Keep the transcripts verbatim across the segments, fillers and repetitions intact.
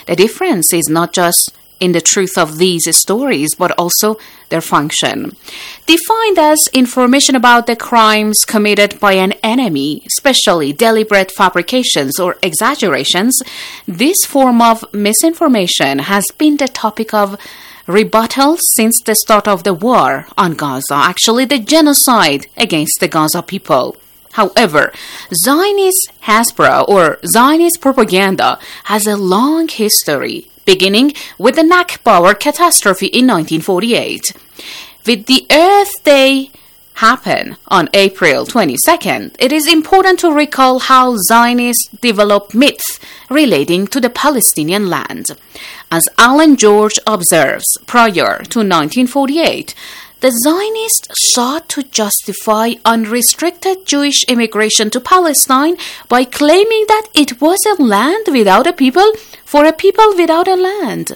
The difference is not just in the truth of these stories, but also their function. Defined as information about the crimes committed by an enemy, especially deliberate fabrications or exaggerations, this form of misinformation has been the topic of rebuttal since the start of the war on Gaza, actually the genocide against the Gaza people. However, Zionist Hasbara or Zionist propaganda has a long history, beginning with the Nakba or catastrophe in nineteen forty-eight. With the Earth Day happen on April twenty-second, it is important to recall how Zionists developed myths relating to the Palestinian land. As Alan George observes, prior to nineteen forty-eight, the Zionists sought to justify unrestricted Jewish immigration to Palestine by claiming that it was a land without a people for a people without a land.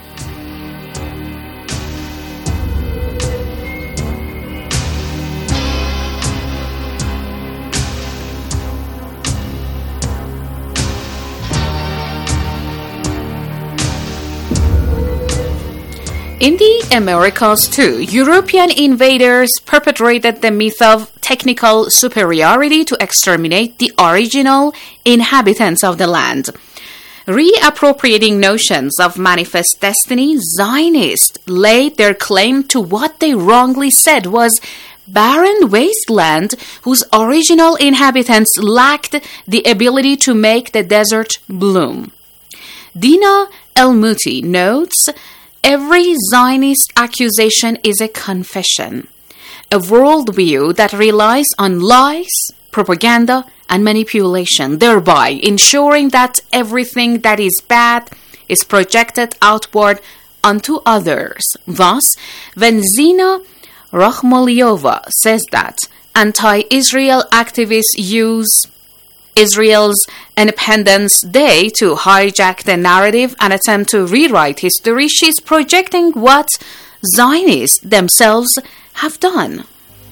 In the Americas, too, European invaders perpetrated the myth of technical superiority to exterminate the original inhabitants of the land. Reappropriating notions of manifest destiny, Zionists laid their claim to what they wrongly said was barren wasteland whose original inhabitants lacked the ability to make the desert bloom. Dina El-Muti notes, every Zionist accusation is a confession, a worldview that relies on lies, propaganda, and manipulation, thereby ensuring that everything that is bad is projected outward onto others. Thus, when Zina Rakhmoliova says that anti-Israel activists use Israel's Independence Day to hijack the narrative and attempt to rewrite history, she's projecting what Zionists themselves have done.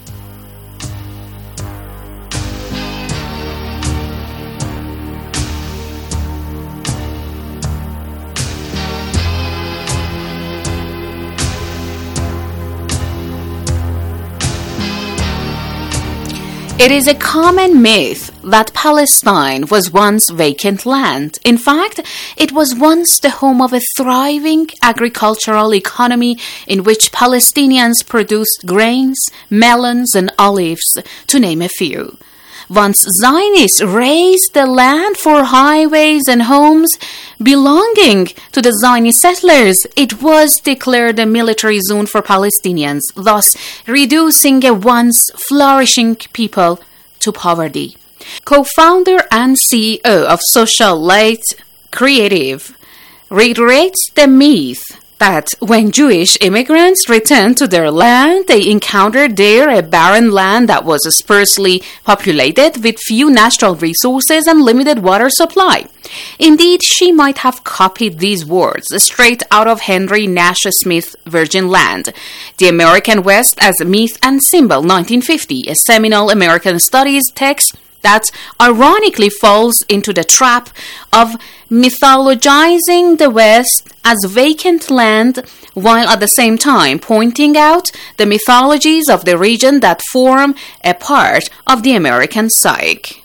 It is a common myth that Palestine was once vacant land. In fact, it was once the home of a thriving agricultural economy in which Palestinians produced grains, melons, and olives, to name a few. Once Zionists razed the land for highways and homes belonging to the Zionist settlers, it was declared a military zone for Palestinians, thus reducing a once flourishing people to poverty. Co-founder and C E O of Socialite Creative reiterates the myth that when Jewish immigrants returned to their land, they encountered there a barren land that was sparsely populated with few natural resources and limited water supply. Indeed, she might have copied these words straight out of Henry Nash Smith's Virgin Land, The American West as Myth and Symbol, nineteen fifty, a seminal American studies text that ironically falls into the trap of mythologizing the West as vacant land, while at the same time pointing out the mythologies of the region that form a part of the American psyche.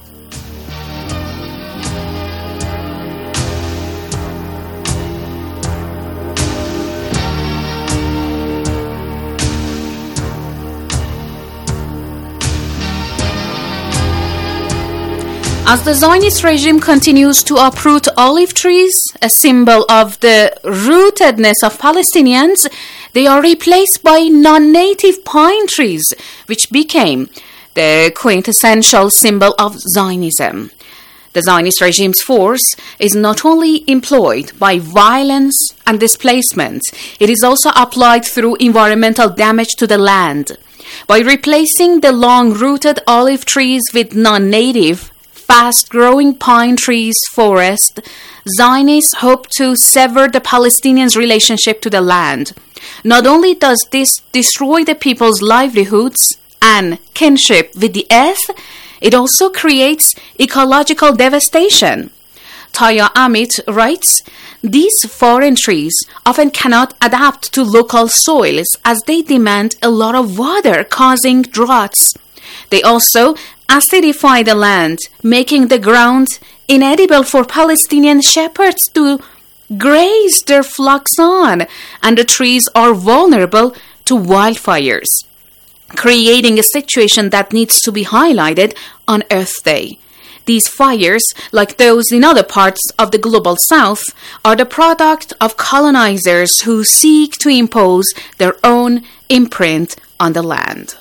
As the Zionist regime continues to uproot olive trees, a symbol of the rootedness of Palestinians, they are replaced by non-native pine trees, which became the quintessential symbol of Zionism. The Zionist regime's force is not only employed by violence and displacement, it is also applied through environmental damage to the land. By replacing the long-rooted olive trees with non-native, fast-growing pine trees forest, Zionists hope to sever the Palestinians' relationship to the land. Not only does this destroy the people's livelihoods and kinship with the earth, it also creates ecological devastation. Taya Amit writes, these foreign trees often cannot adapt to local soils as they demand a lot of water, causing droughts. They also acidify the land, making the ground inedible for Palestinian shepherds to graze their flocks on, and the trees are vulnerable to wildfires, creating a situation that needs to be highlighted on Earth Day. These fires, like those in other parts of the global south, are the product of colonizers who seek to impose their own imprint on the land.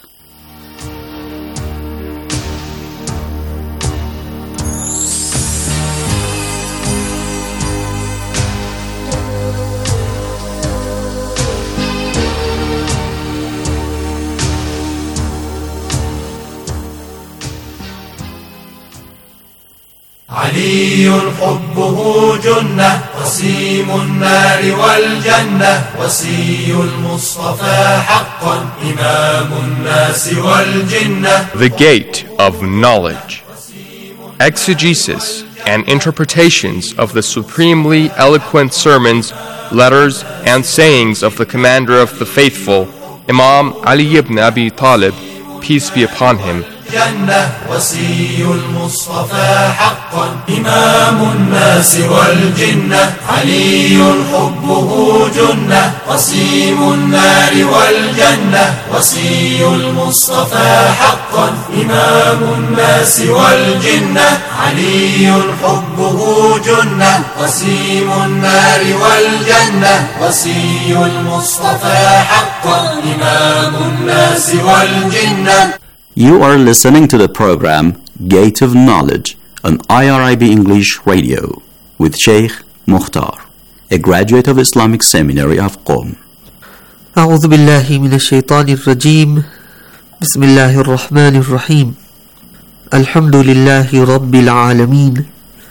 علي حبه جنة قسيم النار والجنة وصي المصطفى حقا إمام الناس والجنة. The Gate of Knowledge. Exegesis and interpretations of the supremely eloquent sermons, letters, and sayings of the Commander of the Faithful, Imam Ali ibn Abi Talib, peace be upon him. جنة وصي المصطفى حقا إمام الناس والجنة علي حبه جنة قسيم النار والجنة وصي المصطفى حقا إمام الناس والجنة علي حبه جنة قسيم النار والجنة وصي المصطفى حقا إمام الناس والجنة. You are listening to the program Gate of Knowledge on I R I B English Radio with Sheikh Mukhtar, a graduate of Islamic Seminary of Qom. أعوذ بالله من الشيطان الرجيم بسم الله الرحمن الرحيم الحمد لله رب العالمين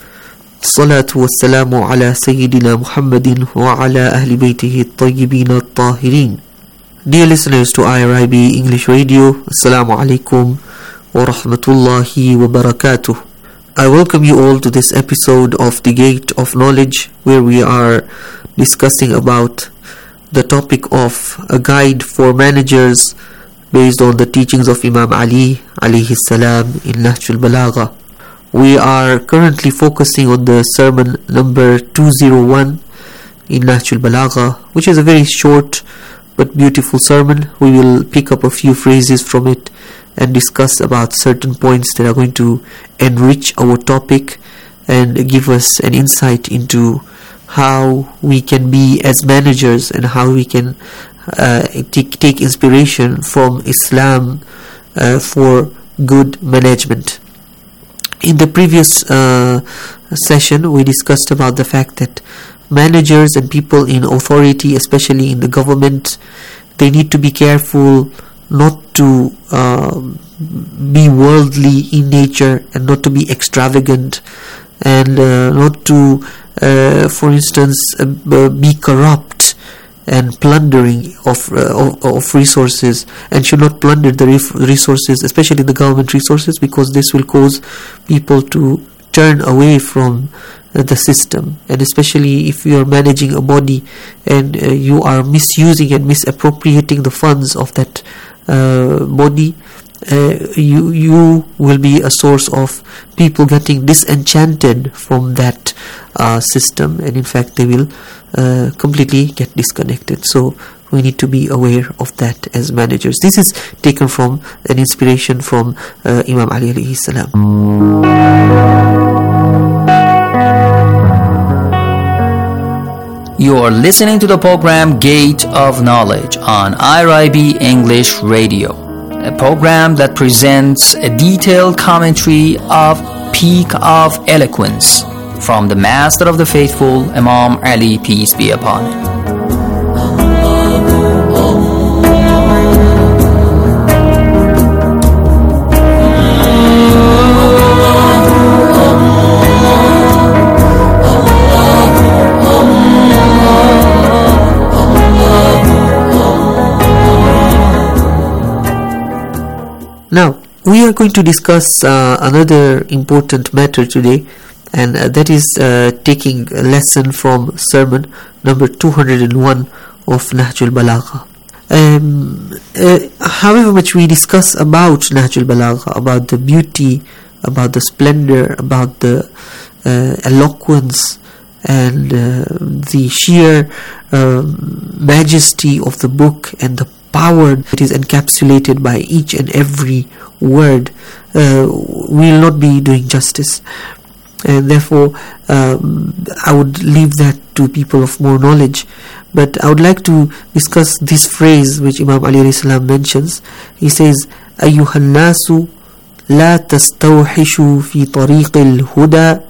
الصلاة والسلام على سيدنا محمد وعلى أهل بيته الطيبين الطاهرين. Dear listeners to I R I B English Radio, Assalamu alaikum wa rahmatullahi wa barakatuh. I welcome you all to this episode of The Gate of Knowledge, where we are discussing about the topic of a guide for managers based on the teachings of Imam Ali alayhi salam in Nahj al-Balagha. We are currently focusing on the sermon number two oh one in Nahj al-Balagha, which is a very short but beautiful sermon. We will pick up a few phrases from it and discuss about certain points that are going to enrich our topic and give us an insight into how we can be as managers and how we can uh, take, take inspiration from Islam uh, for good management. In the previous uh, session, we discussed about the fact that managers and people in authority, especially in the government, they need to be careful not to uh, be worldly in nature and not to be extravagant and uh, not to, uh, for instance, uh, be corrupt and plundering of, uh, of of resources, and should not plunder the resources, especially the government resources, because this will cause people to turn away from uh, the system. And especially if you are managing a body and uh, you are misusing and misappropriating the funds of that uh, body, uh, you you will be a source of people getting disenchanted from that uh, system, and in fact they will uh, completely get disconnected. So we need to be aware of that as managers. This is taken from an inspiration from uh, Imam Ali alayhi salam. You are listening to the program Gate of Knowledge on I R I B English Radio, a program that presents a detailed commentary of Peak of Eloquence from the Master of the Faithful, Imam Ali, peace be upon him. Now, we are going to discuss uh, another important matter today, and uh, that is uh, taking a lesson from sermon number two hundred one of Nahjul Balagha. Um, uh, however much we discuss about Nahjul Balagha, about the beauty, about the splendor, about the uh, eloquence and uh, the sheer uh, majesty of the book and the power that is encapsulated by each and every word, uh, we will not be doing justice. And therefore um, I would leave that to people of more knowledge. But I would like to discuss this phrase which Imam Ali alayhi salam mentions. He says, أيها الناس لا تستوحشوا في طريق الهدى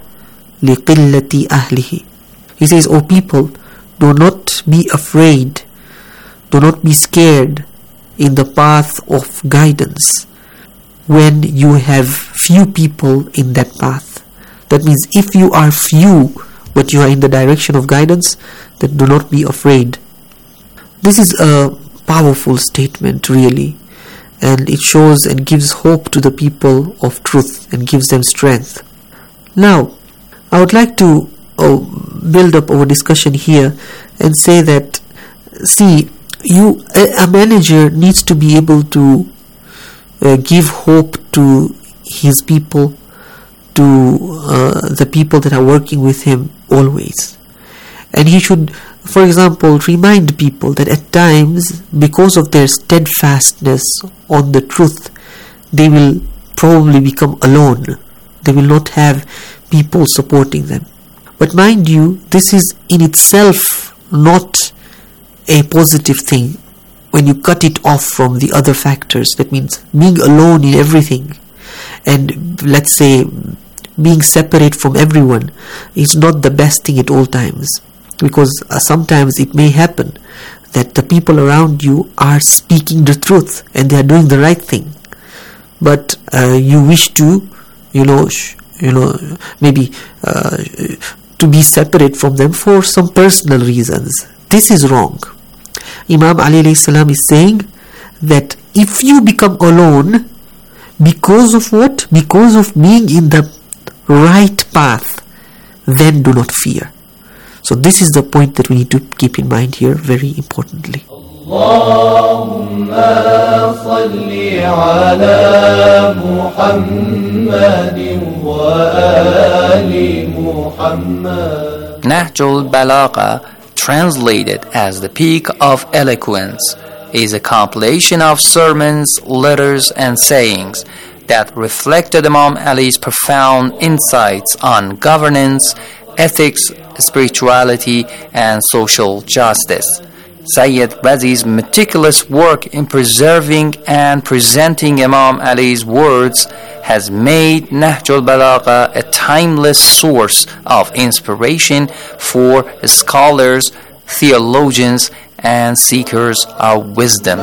لقلة أهله. He says, O people, do not be afraid, do not be scared in the path of guidance when you have few people in that path. That means if you are few but you are in the direction of guidance, then do not be afraid. This is a powerful statement really, and it shows and gives hope to the people of truth and gives them strength. Now, I would like to oh, build up our discussion here and say that, see, you a, a manager needs to be able to uh, give hope to his people, to uh, the people that are working with him always. And he should, for example, remind people that at times, because of their steadfastness on the truth, they will probably become alone. They will not have people supporting them. But mind you, this is in itself not a positive thing when you cut it off from the other factors. That means being alone in everything, and let's say being separate from everyone, is not the best thing at all times, because uh, sometimes it may happen that the people around you are speaking the truth and they are doing the right thing, but uh, you wish to you know sh- you know maybe uh, to be separate from them for some personal reasons. This is wrong. Imam Ali alayhi salam is saying that if you become alone because of what? Because of being in the right path, then do not fear. So this is the point that we need to keep in mind here very importantly. Allahumma salli ala Muhammadin wa ali Muhammad. Nahjul Balagha, translated as the Peak of Eloquence, is a compilation of sermons, letters and sayings that reflected Imam Ali's profound insights on governance, ethics, spirituality, and social justice. Sayyid Razi's meticulous work in preserving and presenting Imam Ali's words has made Nahjul Balagha a timeless source of inspiration for scholars, theologians, and seekers of wisdom.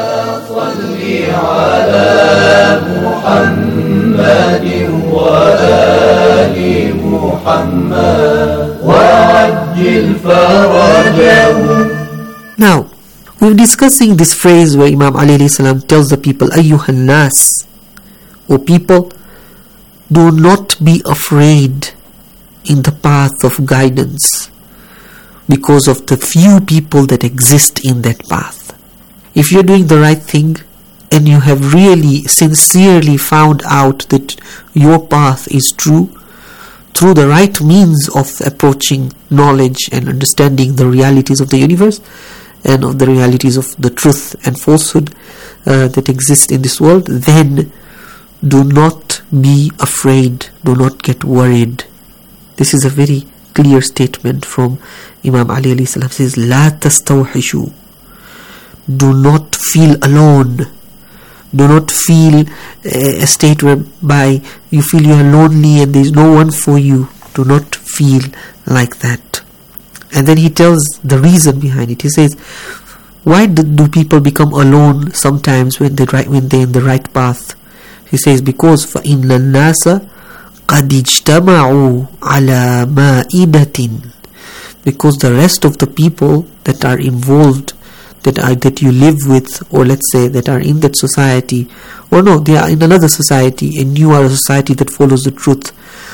Now, we're discussing this phrase where Imam Ali alayhi salam tells the people, Ayyuhan nas, O people, do not be afraid in the path of guidance because of the few people that exist in that path. If you're doing the right thing and you have really sincerely found out that your path is true, through the right means of approaching knowledge and understanding the realities of the universe and of the realities of the truth and falsehood uh, that exist in this world, then do not be afraid, do not get worried. This is a very clear statement from Imam Ali alayhi salam. Says, La tastawhishu. Do not feel alone. Do not feel a, a state whereby you feel you are lonely and there is no one for you. Do not feel like that. And then he tells the reason behind it. He says, why do, do people become alone sometimes when they right when they're in the right path? He says, because فَإِنَّ النَّاسَ قَدْ اجْتَمَعُوا عَلَى مَائِدَةٍ. Because the rest of the people that are involved, that are that you live with, or let's say that are in that society, or no, they are in another society and you are a society that follows the truth,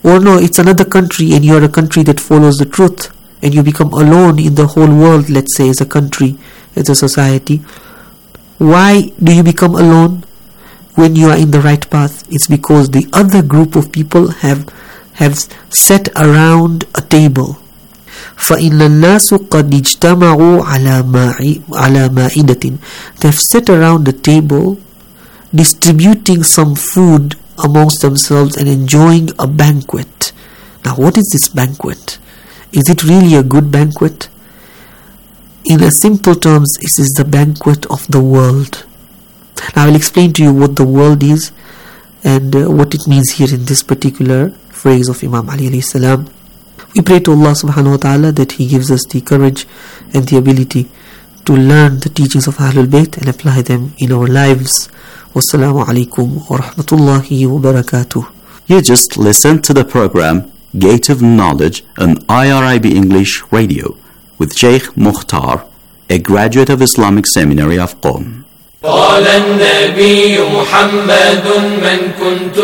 Or no, it's another country and you're a country that follows the truth, and you become alone in the whole world, let's say, as a country, as a society. Why do you become alone when you are in the right path? It's because the other group of people have have sat around a table. فَإِنَّ النَّاسُ قَدْ اجْتَمَعُوا عَلَى مَائِدَةٍ. They have sat around the table, distributing some food amongst themselves and enjoying a banquet. Now, what is this banquet? Is it really a good banquet? In a simple terms, this is the banquet of the world. Now, I will explain to you what the world is and uh, what it means here in this particular phrase of Imam Ali alayhi salam. We pray to Allah subhanahu wa ta'ala that He gives us the courage and the ability to learn the teachings of Ahlul Bayt and apply them in our lives. Wassalamu alaikum wa rahmatullahi wa barakatuh. You just listened to the program Gate of Knowledge on I R I B English Radio with Sheikh Mukhtar, a graduate of Islamic Seminary of Qom. قال النبي محمد من كنت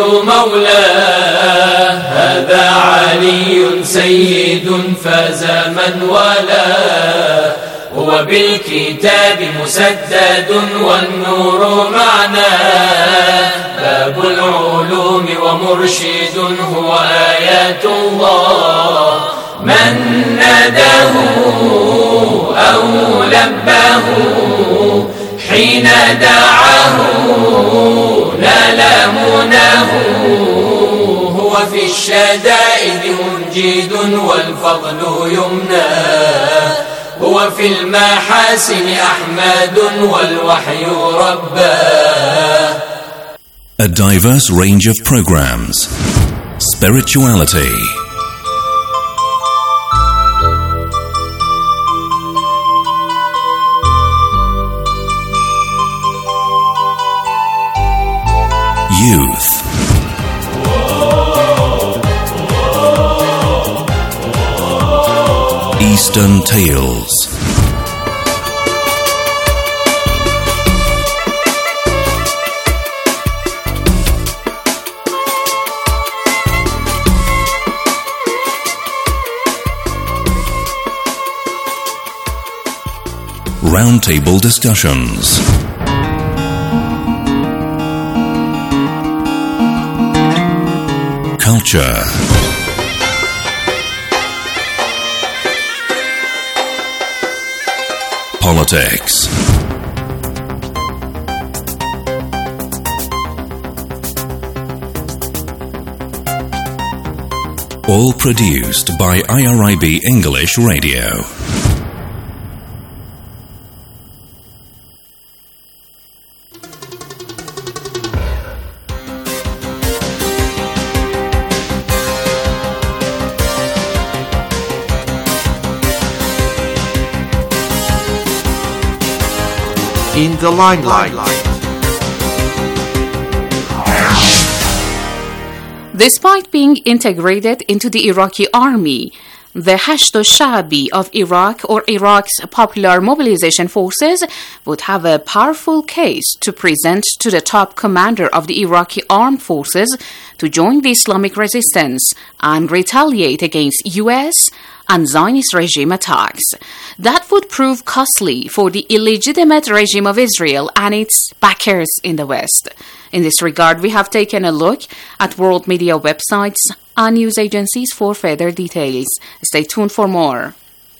مولاه هذا علي سيد فاز من والاه هو بالكتاب مسدد والنور معناه باب العلوم ومرشد هو آيات الله من ناداه أو لباه حين دعاه نال مناه هو في الشدائد منجد والفضل يمناه هو في المحاسن أحمد والوحي رباه. A diverse range of programs. Spirituality, youth, Eastern Tales, roundtable discussions, culture, politics, all produced by I R I B English Radio. In the limelight. Despite being integrated into the Iraqi army, the Hashd al-Sha'bi of Iraq, or Iraq's Popular Mobilization Forces, would have a powerful case to present to the top commander of the Iraqi armed forces to join the Islamic resistance and retaliate against U S and Zionist regime attacks. That would prove costly for the illegitimate regime of Israel and its backers in the West. In this regard, we have taken a look at world media websites and news agencies for further details. Stay tuned for more.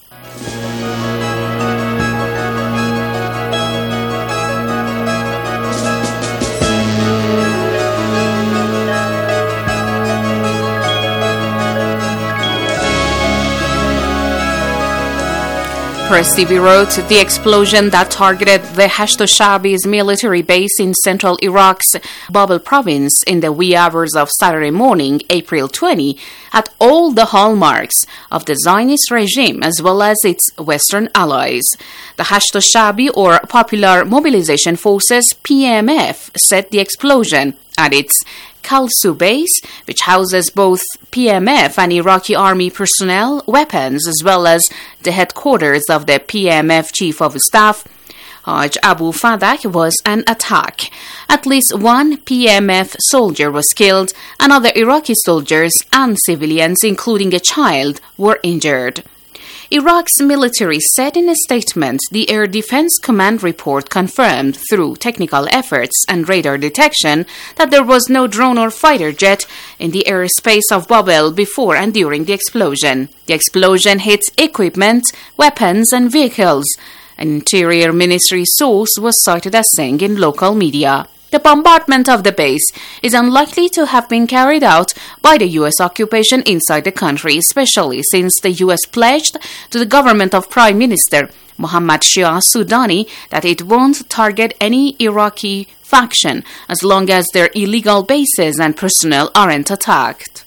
Press T V wrote, the explosion that targeted the Hashd al-Sha'bi's military base in central Iraq's Babel province in the wee hours of Saturday morning, April twentieth, had all the hallmarks of the Zionist regime as well as its Western allies. The Hashd al-Sha'bi, or Popular Mobilization Forces, P M F, said the explosion at its Kalsu base, which houses both P M F and Iraqi army personnel, weapons, as well as the headquarters of the P M F Chief of Staff, Haj Abu Fadak was an attack. At least one P M F soldier was killed, and other Iraqi soldiers and civilians, including a child, were injured. Iraq's military said in a statement the Air Defense Command report confirmed through technical efforts and radar detection that there was no drone or fighter jet in the airspace of Babel before and during the explosion. The explosion hit equipment, weapons, and vehicles. An Interior Ministry source was cited as saying in local media. The bombardment of the base is unlikely to have been carried out by the U S occupation inside the country, especially since the U S pledged to the government of Prime Minister Mohammad Shia Sudani that it won't target any Iraqi faction as long as their illegal bases and personnel aren't attacked.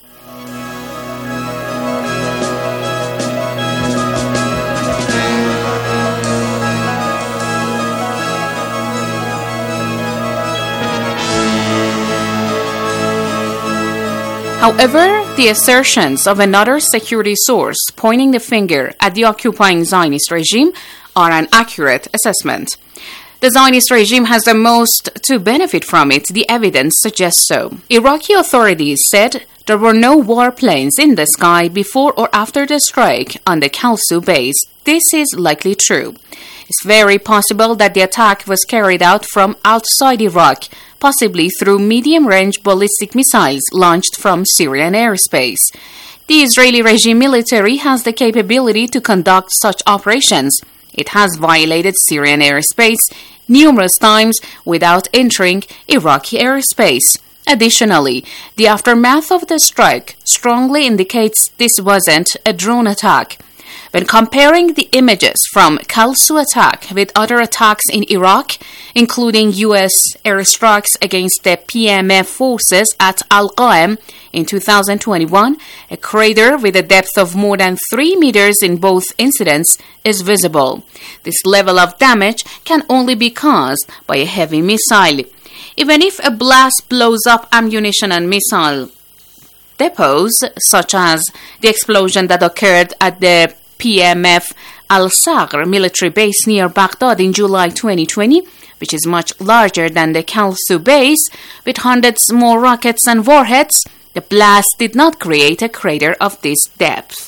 However, the assertions of another security source pointing the finger at the occupying Zionist regime are an accurate assessment. The Zionist regime has the most to benefit from it. The evidence suggests so. Iraqi authorities said there were no warplanes in the sky before or after the strike on the Kalsu base. This is likely true. It's very possible that the attack was carried out from outside Iraq, possibly through medium-range ballistic missiles launched from Syrian airspace. The Israeli regime military has the capability to conduct such operations. It has violated Syrian airspace numerous times without entering Iraqi airspace. Additionally, the aftermath of the strike strongly indicates this wasn't a drone attack. When comparing the images from Kalsu attack with other attacks in Iraq, including U S airstrikes against the P M F forces at Al-Qaim in two thousand twenty-one, a crater with a depth of more than three meters in both incidents is visible. This level of damage can only be caused by a heavy missile. Even if a blast blows up ammunition and missile depots, such as the explosion that occurred at the P M F Al-Saghr military base near Baghdad in July twenty twenty, which is much larger than the Kalsu base, with hundreds more rockets and warheads, the blast did not create a crater of this depth.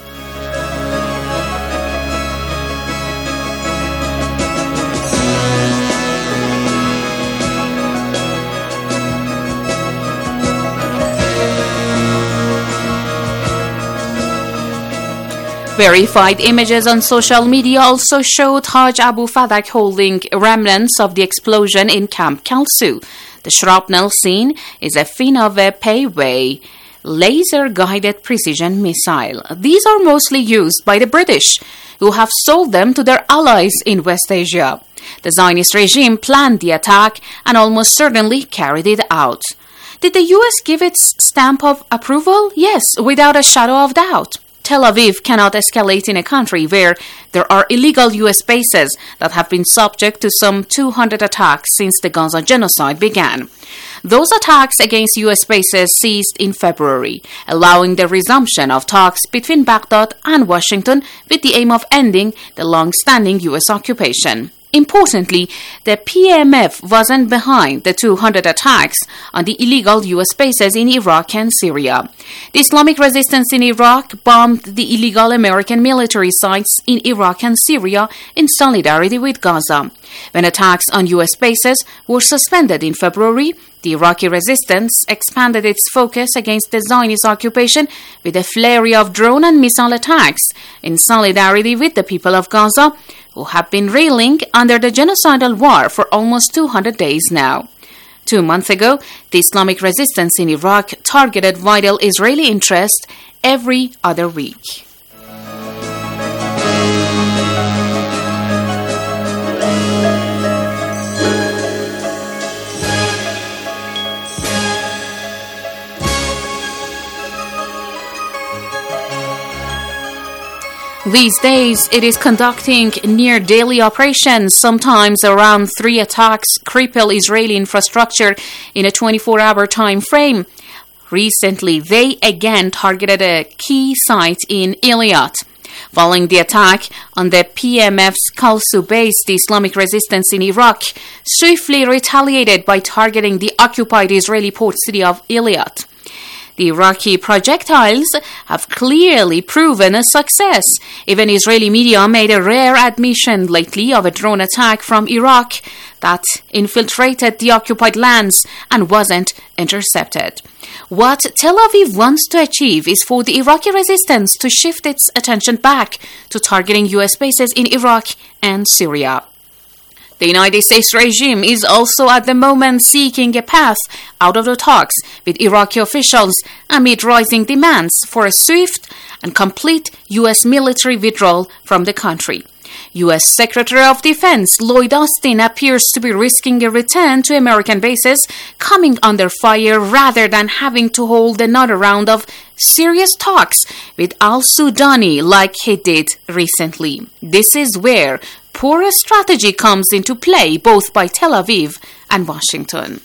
Verified images on social media also showed Haj Abu Fadak holding remnants of the explosion in Camp Kalsu. The shrapnel seen is a fin of a Payway laser-guided precision missile. These are mostly used by the British, who have sold them to their allies in West Asia. The Zionist regime planned the attack and almost certainly carried it out. Did the U S give its stamp of approval? Yes, without a shadow of doubt. Tel Aviv cannot escalate in a country where there are illegal U S bases that have been subject to some two hundred attacks since the Gaza genocide began. Those attacks against U S bases ceased in February, allowing the resumption of talks between Baghdad and Washington with the aim of ending the long-standing U S occupation. Importantly, the P M F wasn't behind the two hundred attacks on the illegal U S bases in Iraq and Syria. The Islamic resistance in Iraq bombed the illegal American military sites in Iraq and Syria in solidarity with Gaza. When attacks on U S bases were suspended in February, the Iraqi resistance expanded its focus against the Zionist occupation with a flurry of drone and missile attacks in solidarity with the people of Gaza, who have been reeling under the genocidal war for almost two hundred days now. Two months ago, the Islamic resistance in Iraq targeted vital Israeli interests every other week. These days, it is conducting near-daily operations. Sometimes around three attacks cripple Israeli infrastructure in a twenty-four hour time frame. Recently, they again targeted a key site in Eilat. Following the attack on the P M F's Kalsu base, the Islamic resistance in Iraq swiftly retaliated by targeting the occupied Israeli port city of Eilat. The Iraqi projectiles have clearly proven a success. Even Israeli media made a rare admission lately of a drone attack from Iraq that infiltrated the occupied lands and wasn't intercepted. What Tel Aviv wants to achieve is for the Iraqi resistance to shift its attention back to targeting U S bases in Iraq and Syria. The United States regime is also at the moment seeking a path out of the talks with Iraqi officials amid rising demands for a swift and complete U S military withdrawal from the country. U S Secretary of Defense Lloyd Austin appears to be risking a return to American bases coming under fire rather than having to hold another round of serious talks with al-Sudani like he did recently. This is where poor strategy comes into play both by Tel Aviv and Washington.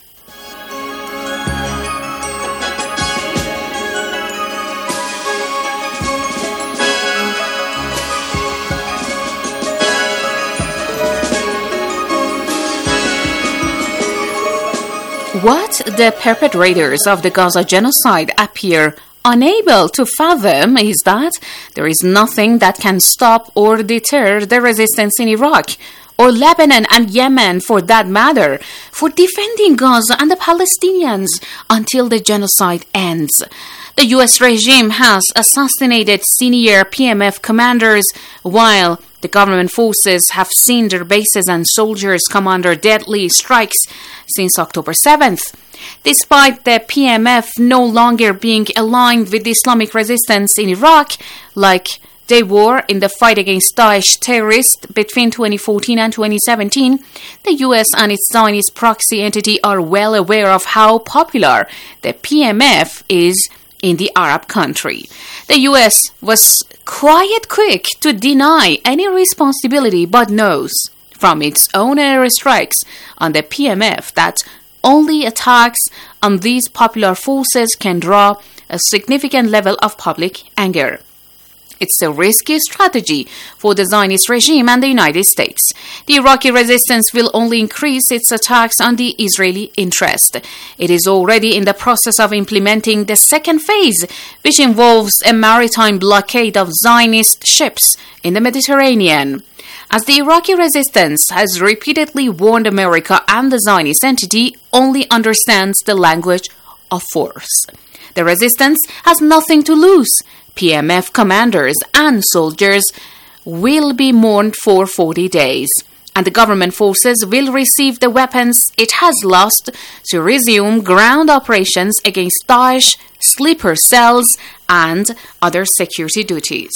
What the perpetrators of the Gaza genocide appear unable to fathom is that there is nothing that can stop or deter the resistance in Iraq or Lebanon and Yemen, for that matter, for defending Gaza and the Palestinians until the genocide ends. The U S regime has assassinated senior P M F commanders, while the government forces have seen their bases and soldiers come under deadly strikes since October seventh. Despite the P M F no longer being aligned with the Islamic resistance in Iraq, like they were in the fight against Daesh terrorists between twenty fourteen and twenty seventeen, the U S and its Zionist proxy entity are well aware of how popular the P M F is in the Arab country. The U S was quite quick to deny any responsibility, but knows from its own airstrikes on the P M F that only attacks on these popular forces can draw a significant level of public anger. It's a risky strategy for the Zionist regime and the United States. The Iraqi resistance will only increase its attacks on the Israeli interest. It is already in the process of implementing the second phase, which involves a maritime blockade of Zionist ships in the Mediterranean. As the Iraqi resistance has repeatedly warned America, and the Zionist entity only understands the language of force. The resistance has nothing to lose. P M F commanders and soldiers will be mourned for forty days, and the government forces will receive the weapons it has lost to resume ground operations against Daesh, sleeper cells, and other security duties.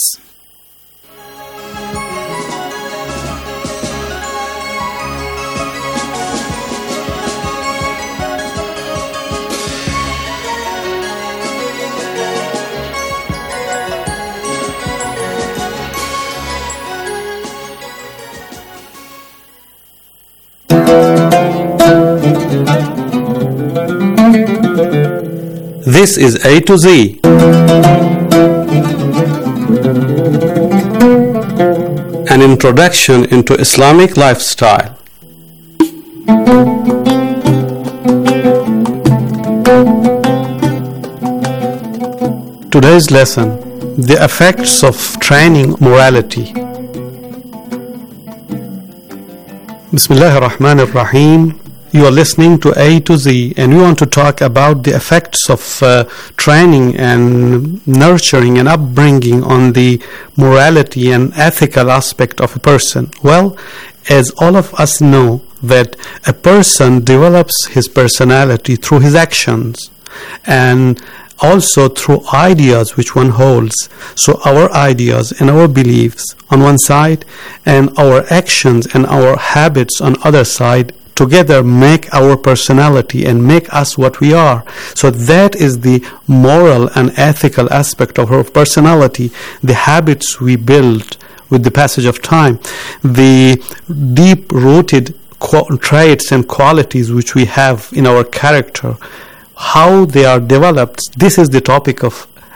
This is A to Z. An introduction into Islamic lifestyle. Today's lesson: the effects of training morality. Bismillahir Rahmanir Rahim. You are listening to A to Z, and we want to talk about the effects of uh, training and nurturing and upbringing on the morality and ethical aspect of a person. Well, as all of us know, that a person develops his personality through his actions and also through ideas which one holds. So our ideas and our beliefs on one side, and our actions and our habits on other side, together make our personality and make us what we are. So that is the moral and ethical aspect of our personality, the habits we build with the passage of time, the deep-rooted traits and qualities which we have in our character, how they are developed. This is the topic of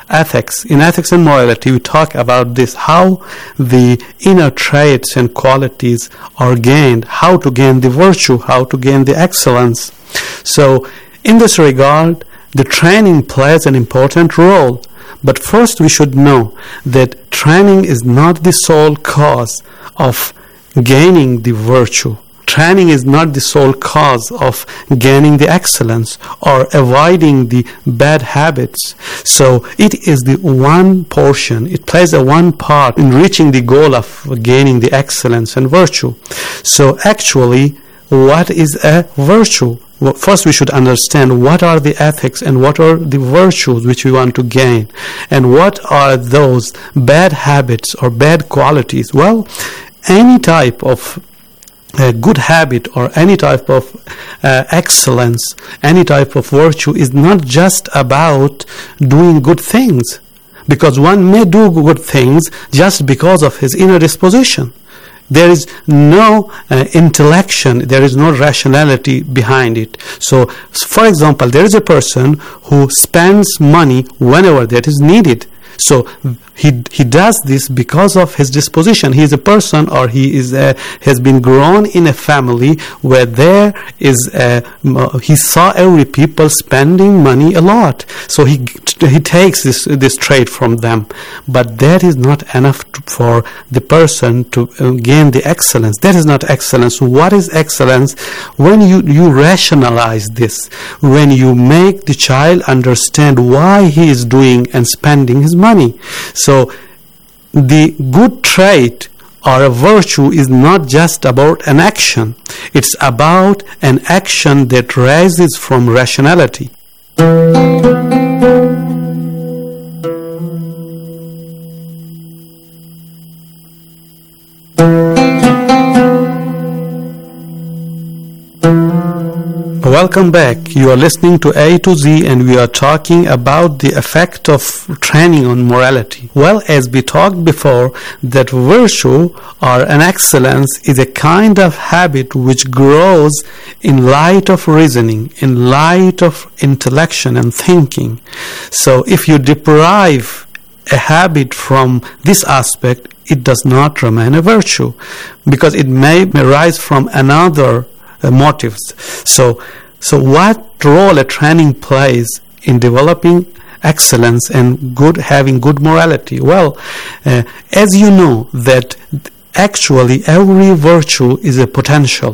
ethics. In ethics and morality, we talk about this, how the inner traits and qualities are gained, how to gain the virtue, how to gain the excellence. So, in this regard, the training plays an important role. But first we should know that training is not the sole cause of gaining the virtue. Training is not the sole cause of gaining the excellence or avoiding the bad habits. So it is the one portion, it plays a one part in reaching the goal of gaining the excellence and virtue. So actually, what is a virtue? Well, first we should understand what are the ethics and what are the virtues which we want to gain, and what are those bad habits or bad qualities. Well, any type of a good habit or any type of uh, excellence, any type of virtue is not just about doing good things, because one may do good things just because of his inner disposition. There is no uh, intellection, there is no rationality behind it. So, for example, there is a person who spends money whenever that is needed. So he he does this because of his disposition. He is a person, or he is a, has been grown in a family where there is a, he saw every people spending money a lot. So he he takes this this trait from them. But that is not enough to, for the person to uh, gain the excellence. That is not excellence. What is excellence? When you you rationalize this, when you make the child understand why he is doing and spending his money. Money. So the good trait or a virtue is not just about an action. It's about an action that rises from rationality. Welcome back. You are listening to A to Z, and we are talking about the effect of training on morality. Well, as we talked before, that virtue or an excellence is a kind of habit which grows in light of reasoning, in light of intellection and thinking. So if you deprive a habit from this aspect, it does not remain a virtue, because it may arise from another uh, motives. So So what role a training plays in developing excellence and good, having good morality? Well, uh, as you know, that actually every virtue is a potential.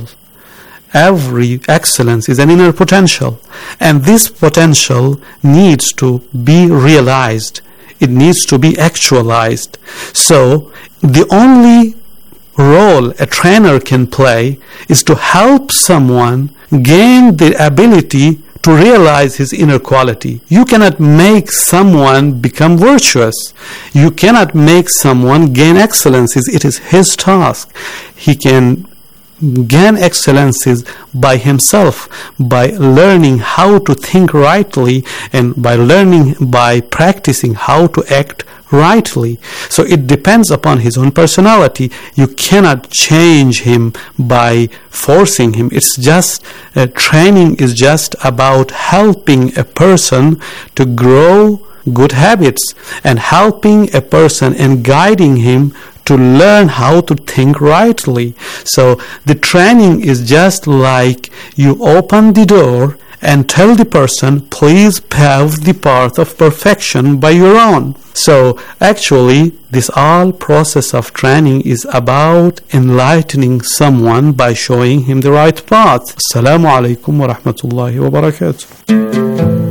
Every excellence is an inner potential. And this potential needs to be realized. It needs to be actualized. So the only role a trainer can play is to help someone gain the ability to realize his inner quality. You cannot make someone become virtuous. You cannot make someone gain excellences. It is his task. He can gain excellences by himself, by learning how to think rightly, and by learning, by practicing how to act rightly. So it depends upon his own personality. You cannot change him by forcing him. It's just, uh, training is just about helping a person to grow good habits, and helping a person and guiding him to learn how to think rightly. So the training is just like you open the door and tell the person, please pave the path of perfection by your own. So actually, this all process of training is about enlightening someone by showing him the right path. Assalamu alaikum wa rahmatullahi wa barakatuh.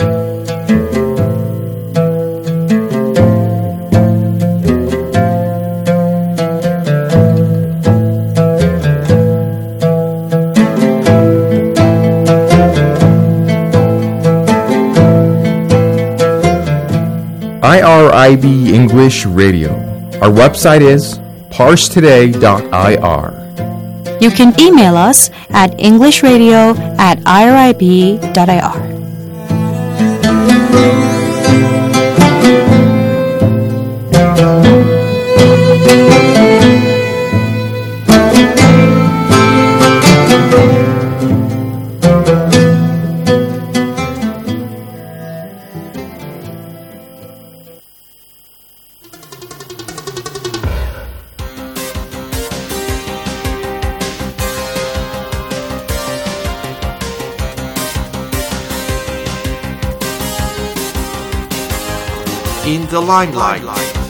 I R I B English Radio. Our website is parse today dot I R. You can email us at englishradio at I R I B dot I R. in the limelight.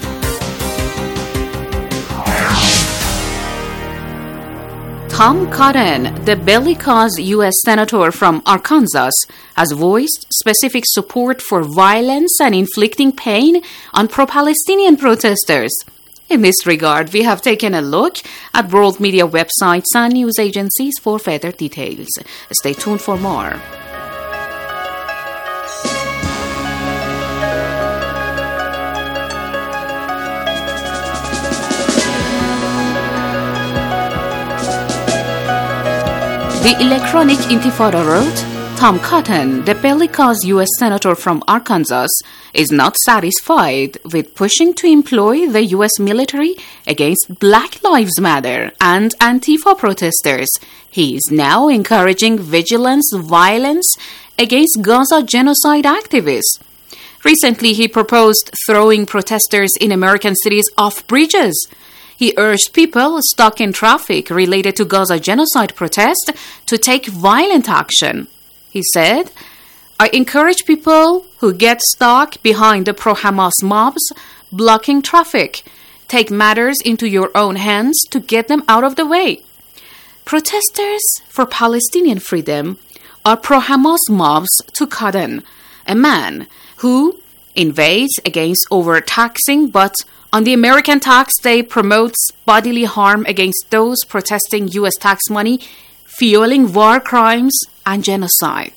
Tom Cotton, the bellicose U S Senator from Arkansas, has voiced specific support for violence and inflicting pain on pro-Palestinian protesters. In this regard, we have taken a look at world media websites and news agencies for further details. Stay tuned for more. The Electronic Intifada wrote, Tom Cotton, the bellicose U S Senator from Arkansas, is not satisfied with pushing to employ the U S military against Black Lives Matter and Antifa protesters. He is now encouraging vigilance violence against Gaza genocide activists. Recently, he proposed throwing protesters in American cities off bridges. He urged people stuck in traffic related to Gaza genocide protest to take violent action. He said, I encourage people who get stuck behind the pro-Hamas mobs blocking traffic. Take matters into your own hands to get them out of the way. Protesters for Palestinian freedom are pro-Hamas mobs to Cotton, a man who invades against overtaxing but on the American tax day promotes bodily harm against those protesting U S tax money, fueling war crimes and genocide.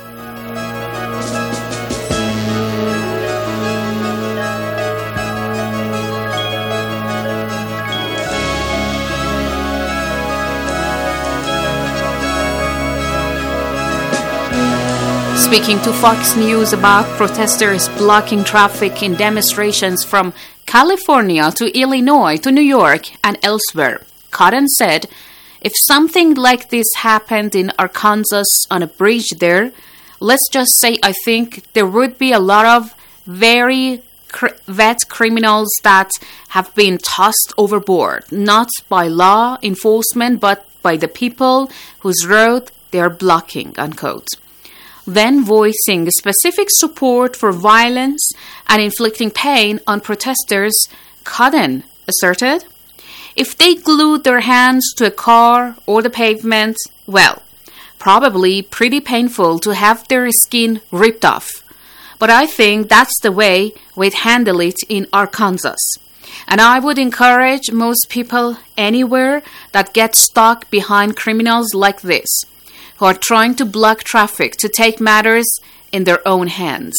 Speaking to Fox News about protesters blocking traffic in demonstrations from California to Illinois to New York and elsewhere, Cotton said, if something like this happened in Arkansas on a bridge there, let's just say I think there would be a lot of very cr- vet criminals that have been tossed overboard, not by law enforcement, but by the people whose road they're blocking, unquote. Then voicing specific support for violence and inflicting pain on protesters, Cotton asserted, if they glued their hands to a car or the pavement, well, probably pretty painful to have their skin ripped off. But I think that's the way we'd handle it in Arkansas. And I would encourage most people anywhere that get stuck behind criminals like this, who are trying to block traffic, to take matters in their own hands.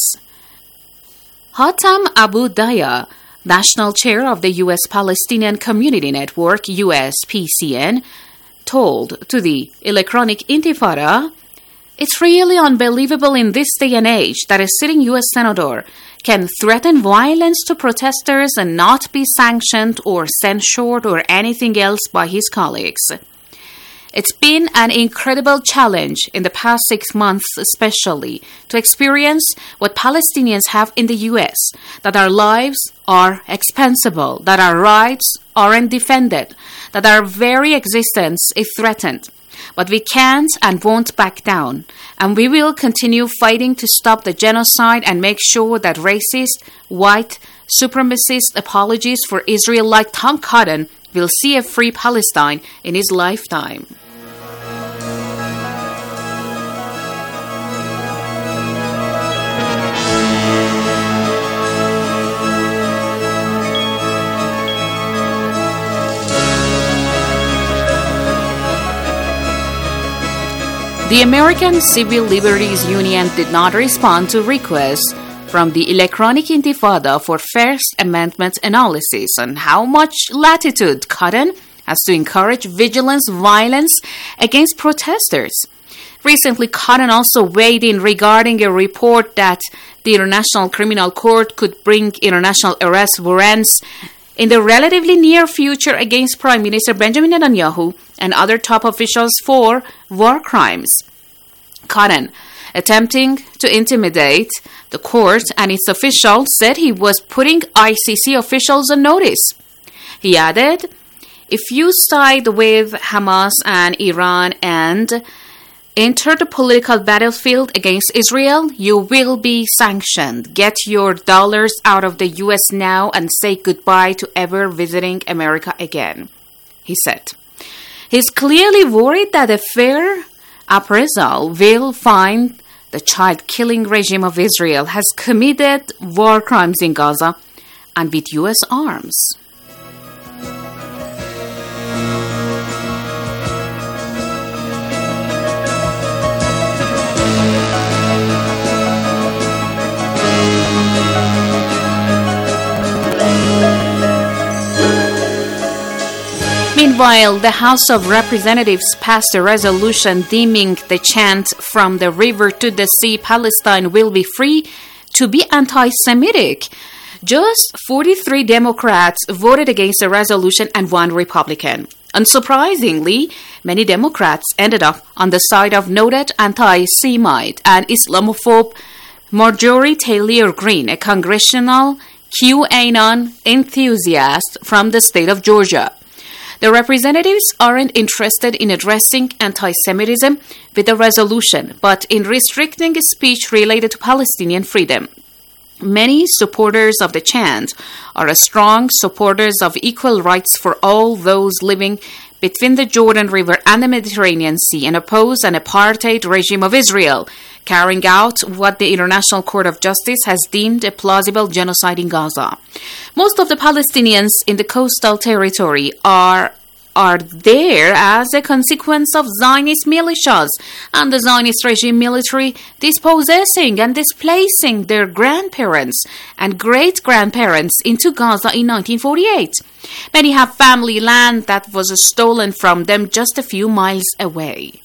Hatem Abu Daya, national chair of the U S Palestinian Community Network, U S P C N, told to the Electronic Intifada, it's really unbelievable in this day and age that a sitting U S senator can threaten violence to protesters and not be sanctioned or censured or anything else by his colleagues. It's been an incredible challenge in the past six months especially to experience what Palestinians have in the U S, that our lives are expensable, that our rights aren't defended, that our very existence is threatened. But we can't and won't back down, and we will continue fighting to stop the genocide and make sure that racist, white, supremacist apologies for Israel like Tom Cotton will see a free Palestine in his lifetime. The American Civil Liberties Union did not respond to requests from the Electronic Intifada for First Amendment analysis on how much latitude Cotton has to encourage vigilance violence against protesters. Recently, Cotton also weighed in regarding a report that the International Criminal Court could bring international arrest warrants in the relatively near future against Prime Minister Benjamin Netanyahu and other top officials for war crimes. Cotton, attempting to intimidate the court and its officials, said he was putting I C C officials on notice. He added, if you side with Hamas and Iran and enter the political battlefield against Israel, you will be sanctioned. Get your dollars out of the U S now and say goodbye to ever visiting America again, he said. He's clearly worried that a fair appraisal will find the child-killing regime of Israel has committed war crimes in Gaza and with U S arms. Meanwhile, the House of Representatives passed a resolution deeming the chant "From the river to the sea, Palestine will be free" to be anti-Semitic. Just forty-three Democrats voted against the resolution and one Republican. Unsurprisingly, many Democrats ended up on the side of noted anti-Semite and Islamophobe Marjorie Taylor Greene, a congressional QAnon enthusiast from the state of Georgia. The representatives aren't interested in addressing anti-Semitism with the resolution, but in restricting speech related to Palestinian freedom. Many supporters of the chant are strong supporters of equal rights for all those living between the Jordan River and the Mediterranean Sea and oppose an apartheid regime of Israel, carrying out what the International Court of Justice has deemed a plausible genocide in Gaza. Most of the Palestinians in the coastal territory are are there as a consequence of Zionist militias and the Zionist regime military dispossessing and displacing their grandparents and great-grandparents into Gaza in nineteen forty-eight. Many have family land that was stolen from them just a few miles away.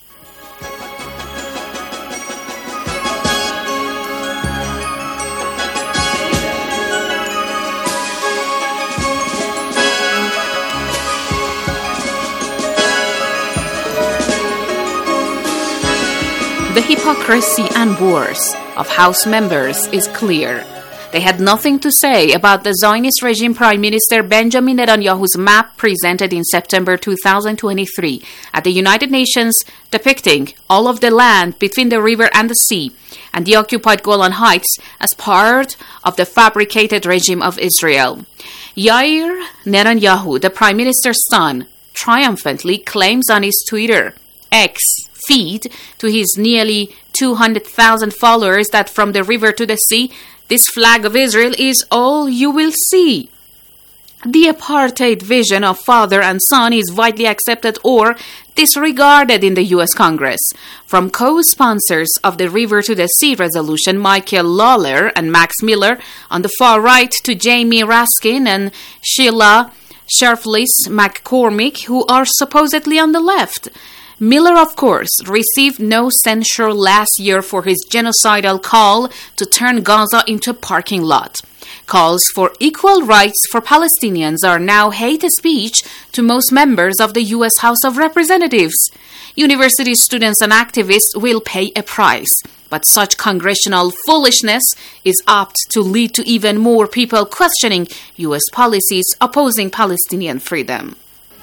The hypocrisy and worse of House members is clear. They had nothing to say about the Zionist regime Prime Minister Benjamin Netanyahu's map presented in September two thousand twenty-three at the United Nations, depicting all of the land between the river and the sea and the occupied Golan Heights as part of the fabricated regime of Israel. Yair Netanyahu, the Prime Minister's son, triumphantly claims on his Twitter X feed to his nearly two hundred thousand followers that from the river to the sea, this flag of Israel is all you will see. The apartheid vision of father and son is widely accepted or disregarded in the U S Congress. From co-sponsors of the River to the Sea resolution, Michael Lawler and Max Miller, on the far right to Jamie Raskin and Sheila Sharflis McCormick, who are supposedly on the left. Miller, of course, received no censure last year for his genocidal call to turn Gaza into a parking lot. Calls for equal rights for Palestinians are now hate speech to most members of the U S House of Representatives. University students and activists will pay a price, but such congressional foolishness is apt to lead to even more people questioning U S policies opposing Palestinian freedom.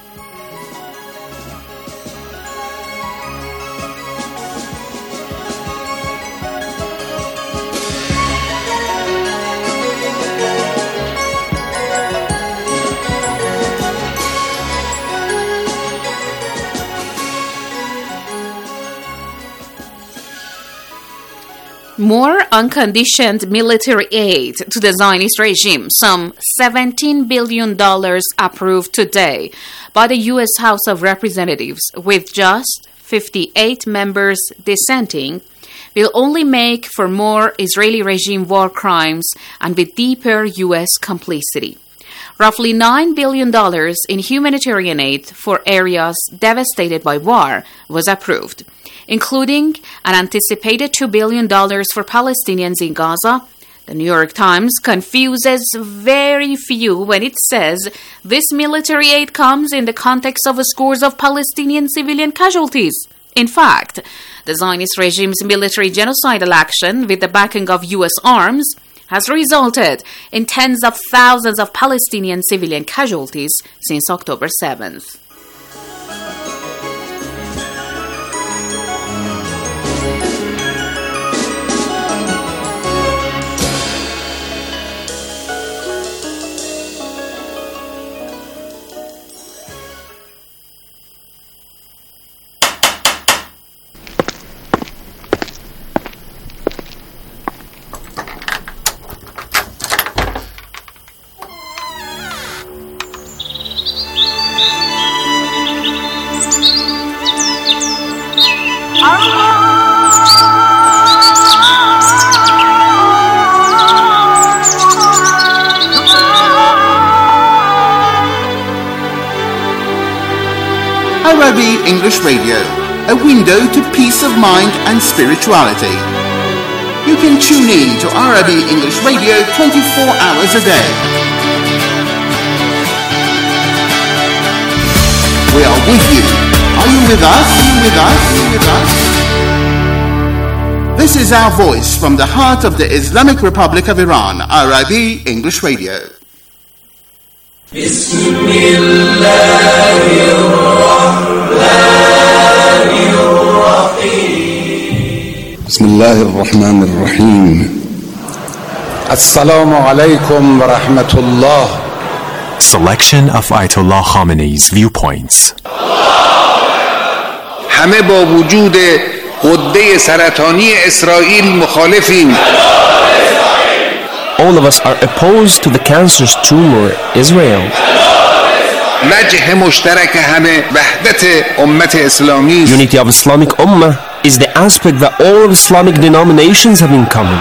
More unconditioned military aid to the Zionist regime, some seventeen billion dollars approved today by the U S House of Representatives, with just fifty-eight members dissenting, will only make for more Israeli regime war crimes and with deeper U S complicity. Roughly nine billion dollars in humanitarian aid for areas devastated by war was approved, including an anticipated two billion dollars for Palestinians in Gaza. The New York Times confuses very few when it says this military aid comes in the context of scores of Palestinian civilian casualties. In fact, the Zionist regime's military genocidal action with the backing of U S arms has resulted in tens of thousands of Palestinian civilian casualties since October seventh. Arabi English Radio, a window to peace of mind and spirituality. You can tune in to Arabi English Radio twenty-four hours a day. We are with you. Are you with us? Are you with us? Are you with us? This is our voice from the heart of the Islamic Republic of Iran, Arabi English Radio. بسم الله الرحمن الرحيم بسم الله الرحمن الرحيم السلام عليكم ورحمة الله. Selection of Ayatollah Khamenei's viewpoints. همه با وجود غده سرطانی اسرائیل مخالفیم. All of us are opposed to the cancerous tumor, Israel. وجه مشترک همه وحدت امت اسلامی. Unity of Islamic Ummah is the aspect that all of Islamic denominations have in common.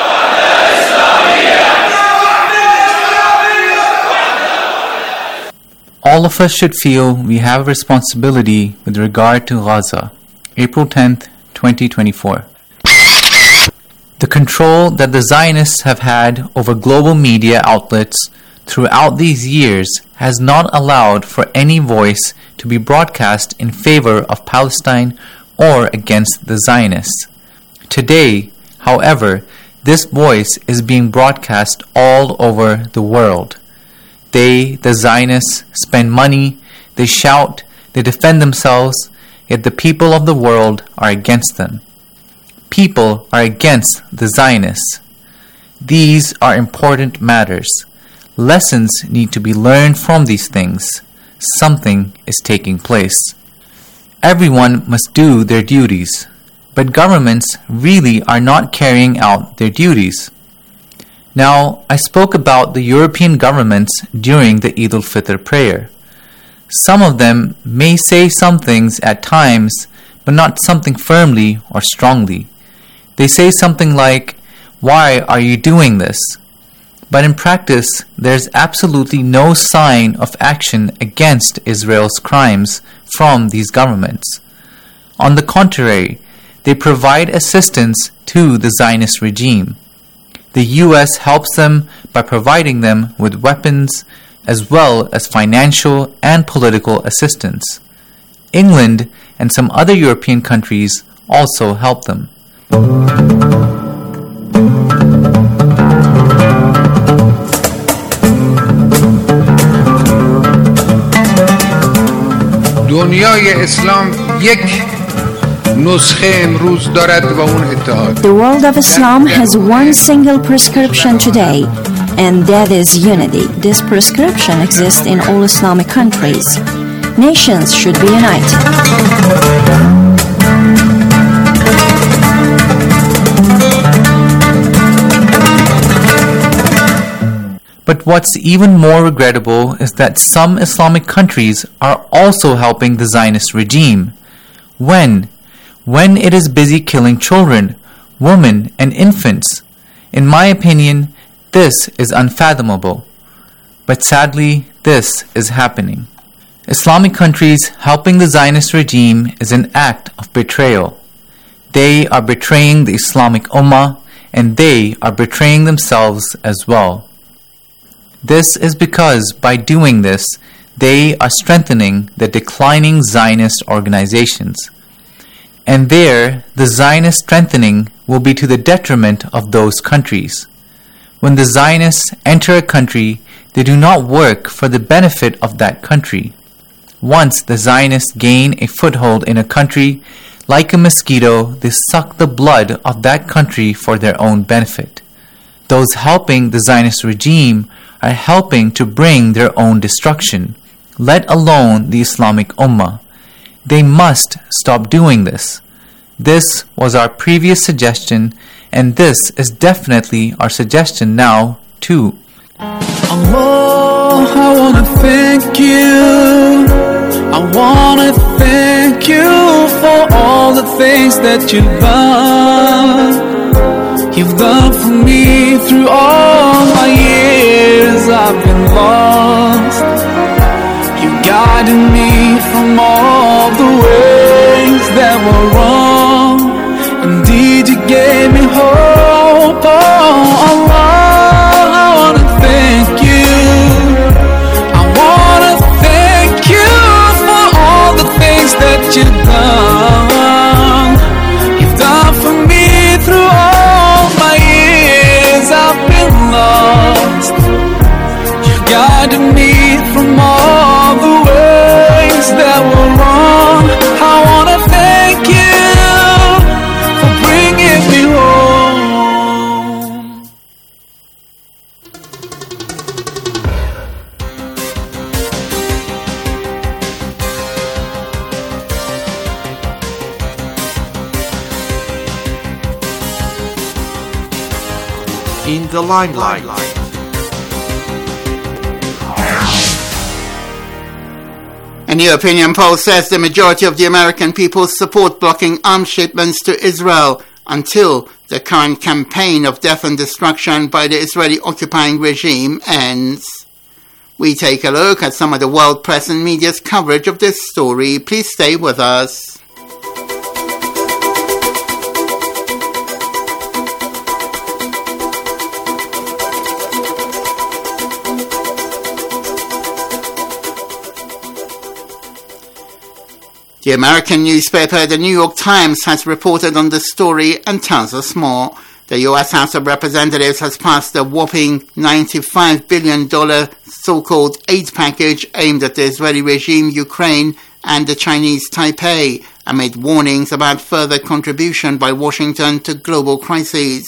All of us should feel we have a responsibility with regard to Gaza. April tenth, twenty twenty-four. The control that the Zionists have had over global media outlets throughout these years has not allowed for any voice to be broadcast in favor of Palestine or against the Zionists. Today, however, this voice is being broadcast all over the world. They, the Zionists, spend money, they shout, they defend themselves, yet the people of the world are against them. People are against the Zionists. These are important matters. Lessons need to be learned from these things. Something is taking place. Everyone must do their duties, but governments really are not carrying out their duties. Now, I spoke about the European governments during the Eid al-Fitr prayer. Some of them may say some things at times, but not something firmly or strongly. They say something like, "Why are you doing this?" But in practice, there's absolutely no sign of action against Israel's crimes from these governments. On the contrary, they provide assistance to the Zionist regime. The U S helps them by providing them with weapons as well as financial and political assistance. England and some other European countries also help them. دنیای اسلام یک نسخه امروز دارد و اون اتحاد. The world of Islam has one single prescription today, and that is unity. This prescription exists in all Islamic countries. Nations should be united. But what's even more regrettable is that some Islamic countries are also helping the Zionist regime. When? When it is busy killing children, women, and infants. In my opinion, this is unfathomable. But sadly, this is happening. Islamic countries helping the Zionist regime is an act of betrayal. They are betraying the Islamic Ummah, and they are betraying themselves as well. This is because by doing this, they are strengthening the declining Zionist organizations. And there, the Zionist strengthening will be to the detriment of those countries. When the Zionists enter a country, they do not work for the benefit of that country. Once the Zionists gain a foothold in a country, like a mosquito, they suck the blood of that country for their own benefit. Those helping the Zionist regime are helping to bring their own destruction, let alone the Islamic Ummah. They must stop doing this. This was our previous suggestion, and this is definitely our suggestion now, too. Allah, I wanna thank you. I wanna thank you for all the things that you've done. You've done for me through all my years I've been lost. You guided me from all you've done. You've done for me through all my years I've been lost. You've guided me from all the ways that were wrong. I wanna thank you for bringing me home. In the limelight. A new opinion poll says the majority of the American people support blocking arms shipments to Israel until the current campaign of death and destruction by the Israeli occupying regime ends. We take a look at some of the world press and media's coverage of this story. Please stay with us. The American newspaper The New York Times has reported on the story and tells us more. The U S House of Representatives has passed a whopping ninety-five billion dollars so-called aid package aimed at the Israeli regime, Ukraine, and the Chinese Taipei, amid warnings about further contribution by Washington to global crises.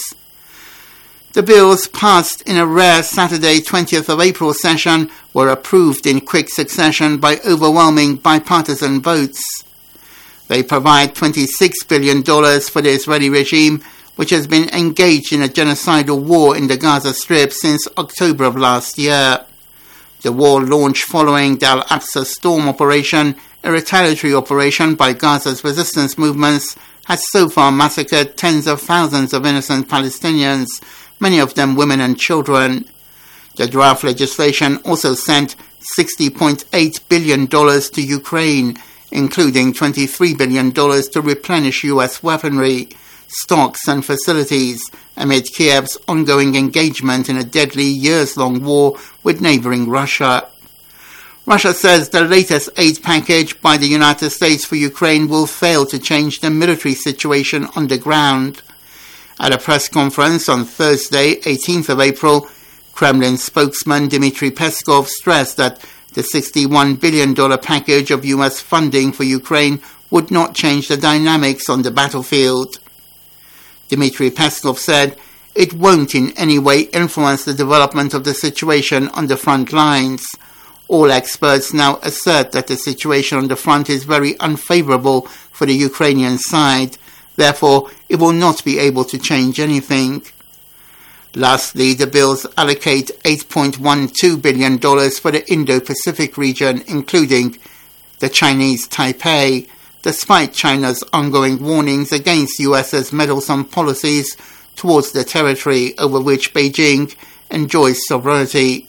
The bills, passed in a rare Saturday twentieth of April session, were approved in quick succession by overwhelming bipartisan votes. They provide twenty-six billion dollars for the Israeli regime, which has been engaged in a genocidal war in the Gaza Strip since October of last year. The war launched following the Al-Aqsa Storm operation, a retaliatory operation by Gaza's resistance movements, has so far massacred tens of thousands of innocent Palestinians, many of them women and children. The draft legislation also sent sixty point eight billion dollars to Ukraine, including twenty-three billion dollars to replenish U S weaponry, stocks and facilities, amid Kiev's ongoing engagement in a deadly years-long war with neighboring Russia. Russia says the latest aid package by the United States for Ukraine will fail to change the military situation on the ground. At a press conference on Thursday, eighteenth of April, Kremlin spokesman Dmitry Peskov stressed that the sixty-one billion dollars package of U S funding for Ukraine would not change the dynamics on the battlefield. Dmitry Peskov said it won't in any way influence the development of the situation on the front lines. All experts now assert that the situation on the front is very unfavorable for the Ukrainian side. Therefore, it will not be able to change anything. Lastly, the bills allocate eight point one two billion dollars for the Indo-Pacific region, including the Chinese Taipei, despite China's ongoing warnings against US's meddlesome policies towards the territory over which Beijing enjoys sovereignty.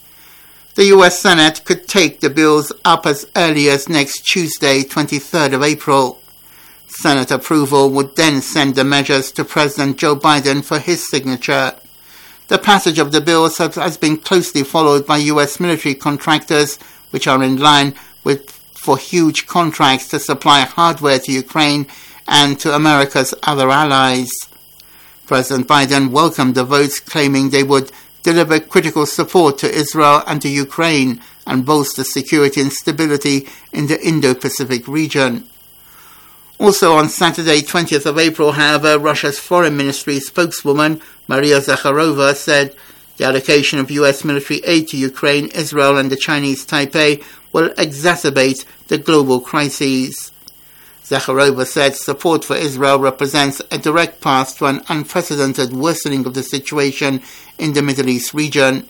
The U S Senate could take the bills up as early as next Tuesday, twenty-third of April. Senate approval would then send the measures to President Joe Biden for his signature. The passage of the bills has been closely followed by U S military contractors, which are in line with for huge contracts to supply hardware to Ukraine and to America's other allies. President Biden welcomed the votes, claiming they would deliver critical support to Israel and to Ukraine and bolster security and stability in the Indo-Pacific region. Also on Saturday, twentieth of April, however, Russia's Foreign Ministry spokeswoman Maria Zakharova said the allocation of U S military aid to Ukraine, Israel and the Chinese Taipei will exacerbate the global crises. Zakharova said support for Israel represents a direct path to an unprecedented worsening of the situation in the Middle East region.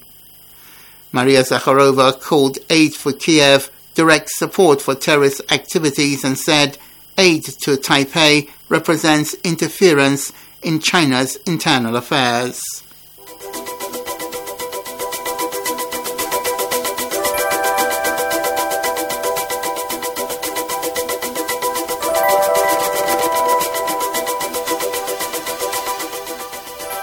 Maria Zakharova called aid for Kiev direct support for terrorist activities and said aid to Taipei represents interference in China's internal affairs.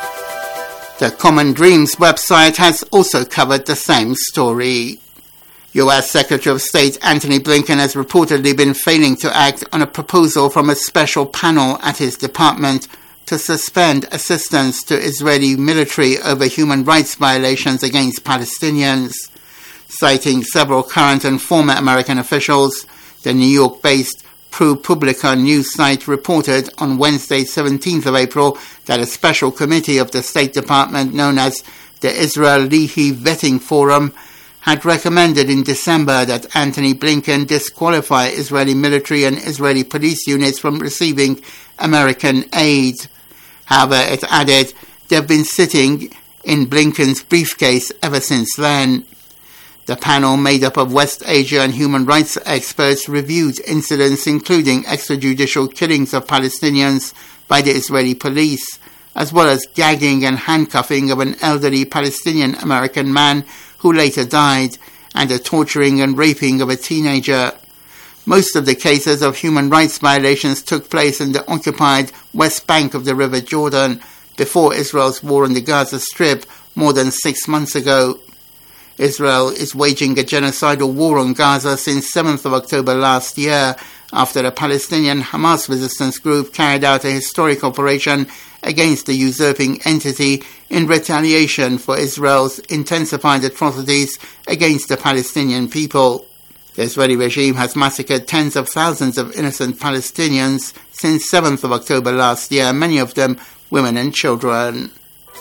The Common Dreams website has also covered the same story. U S Secretary of State Antony Blinken has reportedly been failing to act on a proposal from a special panel at his department to suspend assistance to Israeli military over human rights violations against Palestinians. Citing several current and former American officials, the New York-based ProPublica news site reported on Wednesday, seventeenth of April, that a special committee of the State Department known as the Israel Lehi Vetting Forum had recommended in December that Antony Blinken disqualify Israeli military and Israeli police units from receiving American aid. However, it added, they've been sitting in Blinken's briefcase ever since then. The panel, made up of West Asia and human rights experts, reviewed incidents including extrajudicial killings of Palestinians by the Israeli police, as well as gagging and handcuffing of an elderly Palestinian-American man who later died, and the torturing and raping of a teenager. Most of the cases of human rights violations took place in the occupied West Bank of the River Jordan before Israel's war on the Gaza Strip more than six months ago. Israel is waging a genocidal war on Gaza since seventh of October last year, after a Palestinian Hamas resistance group carried out a historic operation against the usurping entity in retaliation for Israel's intensified atrocities against the Palestinian people. The Israeli regime has massacred tens of thousands of innocent Palestinians since seventh of October last year, many of them women and children.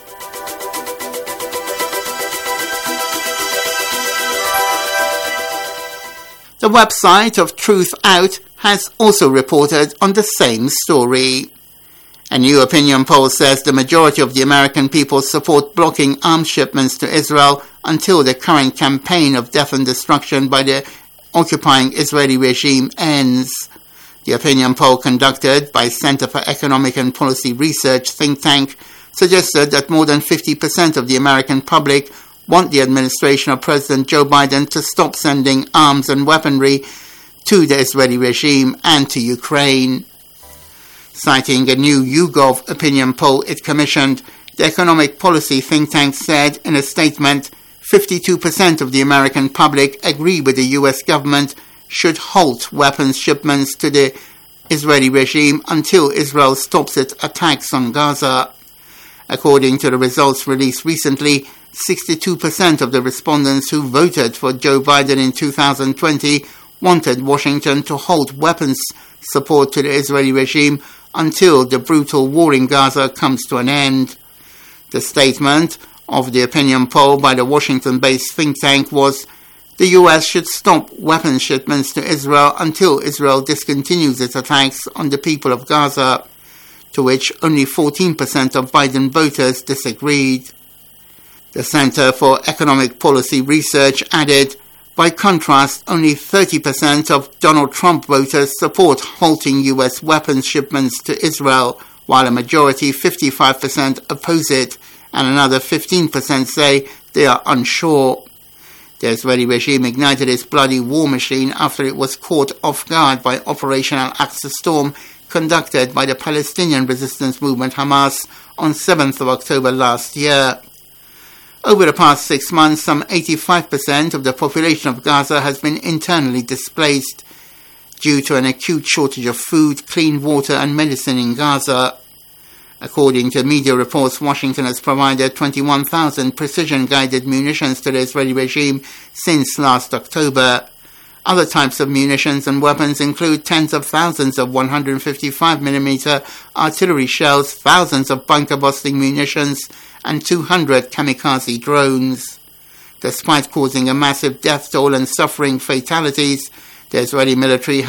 The website of Truth Out has also reported on the same story. A new opinion poll says the majority of the American people support blocking arms shipments to Israel until the current campaign of death and destruction by the occupying Israeli regime ends. The opinion poll conducted by Center for Economic and Policy Research think tank suggested that more than fifty percent of the American public want the administration of President Joe Biden to stop sending arms and weaponry to the Israeli regime and to Ukraine. Citing a new YouGov opinion poll it commissioned, the economic policy think tank said in a statement, fifty-two percent of the American public agree with the U S government should halt weapons shipments to the Israeli regime until Israel stops its attacks on Gaza. According to the results released recently, sixty-two percent of the respondents who voted for Joe Biden in two thousand twenty wanted Washington to halt weapons support to the Israeli regime until the brutal war in Gaza comes to an end. The statement of the opinion poll by the Washington-based think tank was, the U S should stop weapons shipments to Israel until Israel discontinues its attacks on the people of Gaza, to which only fourteen percent of Biden voters disagreed. The Center for Economic Policy Research added, by contrast, only thirty percent of Donald Trump voters support halting U S weapons shipments to Israel, while a majority, fifty-five percent, oppose it, and another fifteen percent say they are unsure. The Israeli regime ignited its bloody war machine after it was caught off guard by Operation Al-Aqsa Storm conducted by the Palestinian resistance movement Hamas on seventh of October last year. Over the past six months, some eighty-five percent of the population of Gaza has been internally displaced due to an acute shortage of food, clean water and medicine in Gaza. According to media reports, Washington has provided twenty-one thousand precision-guided munitions to the Israeli regime since last October. Other types of munitions and weapons include tens of thousands of one hundred fifty-five millimeter artillery shells, thousands of bunker-busting munitions, and two hundred kamikaze drones. Despite causing a massive death toll and suffering fatalities, the Israeli military